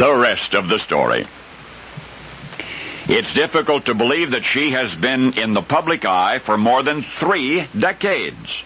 The rest of the story. It's difficult to believe that she has been in the public eye for more than 3 decades.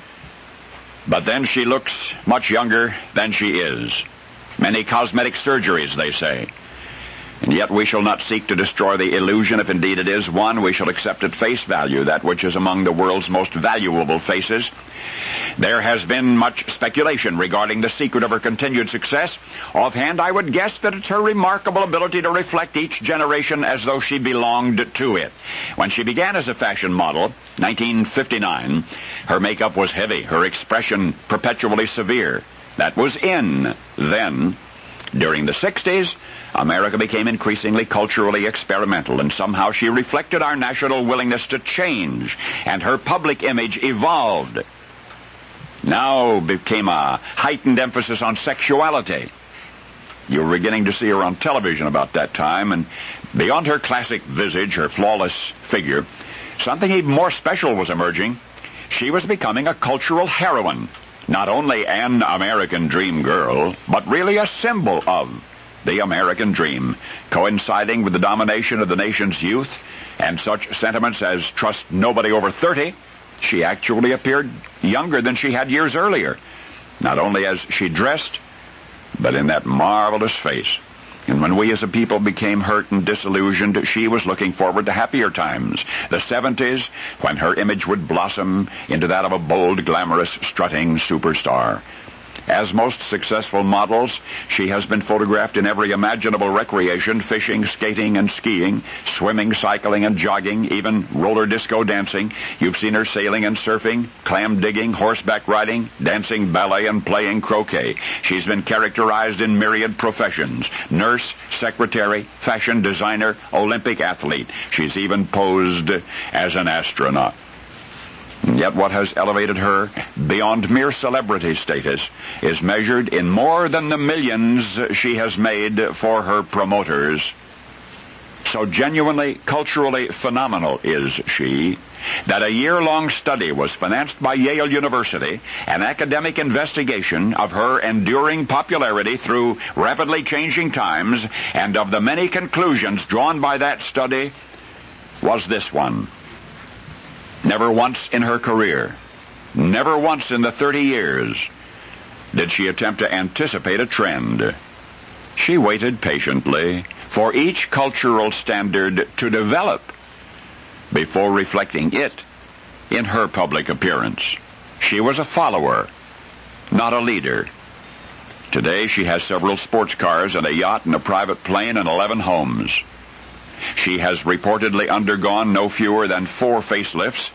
But then she looks much younger than she is. Many cosmetic surgeries, they say. And yet we shall not seek to destroy the illusion, if indeed it is one. We shall accept at face value that which is among the world's most valuable faces. There has been much speculation regarding the secret of her continued success. Offhand, I would guess that it's her remarkable ability to reflect each generation as though she belonged to it. When she began as a fashion model, 1959, her makeup was heavy, her expression perpetually severe. That was in then. During the 60s, America became increasingly culturally experimental, and somehow she reflected our national willingness to change, and her public image evolved. Now became a heightened emphasis on sexuality. You were beginning to see her on television about that time, and beyond her classic visage, her flawless figure, something even more special was emerging. She was becoming a cultural heroine, not only an American dream girl, but really a symbol of the American dream, coinciding with the domination of the nation's youth and such sentiments as trust nobody over 30. She actually appeared younger than she had years earlier, not only as she dressed, but in that marvelous face. And when we as a people became hurt and disillusioned, she was looking forward to happier times. The 70s, when her image would blossom into that of a bold, glamorous, strutting superstar. As most successful models, she has been photographed in every imaginable recreation: fishing, skating, and skiing, swimming, cycling, and jogging, even roller disco dancing. You've seen her sailing and surfing, clam digging, horseback riding, dancing ballet, and playing croquet. She's been characterized in myriad professions: nurse, secretary, fashion designer, Olympic athlete. She's even posed as an astronaut. And yet what has elevated her beyond mere celebrity status is measured in more than the millions she has made for her promoters. So genuinely, culturally phenomenal is she, that a year-long study was financed by Yale University, an academic investigation of her enduring popularity through rapidly changing times, and of the many conclusions drawn by that study was this one. Never once in her career, never once in the 30 years, did she attempt to anticipate a trend. She waited patiently for each cultural standard to develop before reflecting it in her public appearance. She was a follower, not a leader. Today she has several sports cars and a yacht and a private plane and 11 homes. She has reportedly undergone no fewer than 4 facelifts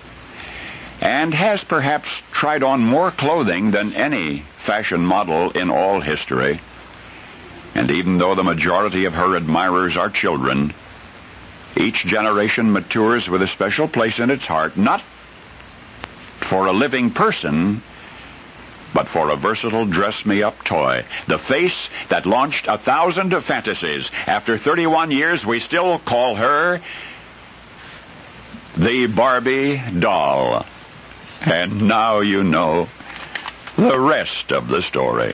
and has perhaps tried on more clothing than any fashion model in all history. And even though the majority of her admirers are children, each generation matures with a special place in its heart, not for a living person, but for a versatile dress-me-up toy. The face that launched 1,000 fantasies. After 31 years, we still call her the Barbie doll. And now you know the rest of the story.